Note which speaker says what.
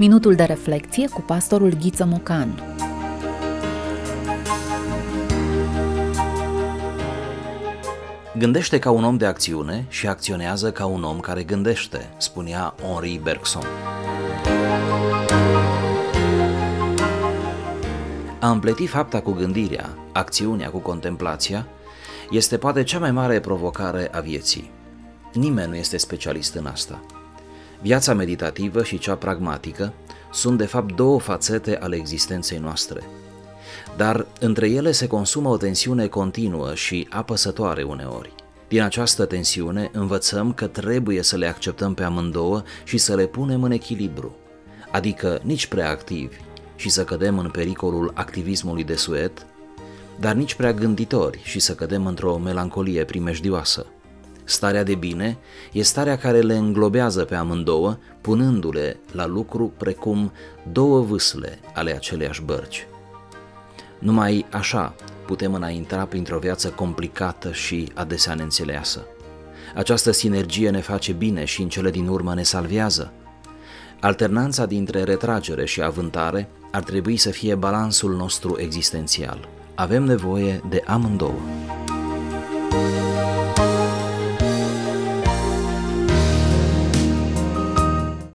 Speaker 1: Minutul de reflecție cu pastorul Ghiță Mocan.
Speaker 2: Gândește ca un om de acțiune și acționează ca un om care gândește, spunea Henri Bergson. A împleti fapta cu gândirea, acțiunea cu contemplația, este poate cea mai mare provocare a vieții. Nimeni nu este specialist în asta. Viața meditativă și cea pragmatică sunt de fapt două fațete ale existenței noastre. Dar între ele se consumă o tensiune continuă și apăsătoare uneori. Din această tensiune învățăm că trebuie să le acceptăm pe amândouă și să le punem în echilibru, adică nici prea activi și să cădem în pericolul activismului desuet, dar nici prea gânditori și să cădem într-o melancolie primejdioasă. Starea de bine e starea care le înglobează pe amândouă, punându-le la lucru precum două vâsle ale aceleiași bărci. Numai așa putem înainta printr-o viață complicată și adesea neînțeleasă. Această sinergie ne face bine și în cele din urmă ne salvează. Alternanța dintre retragere și avântare ar trebui să fie balansul nostru existențial. Avem nevoie de amândouă.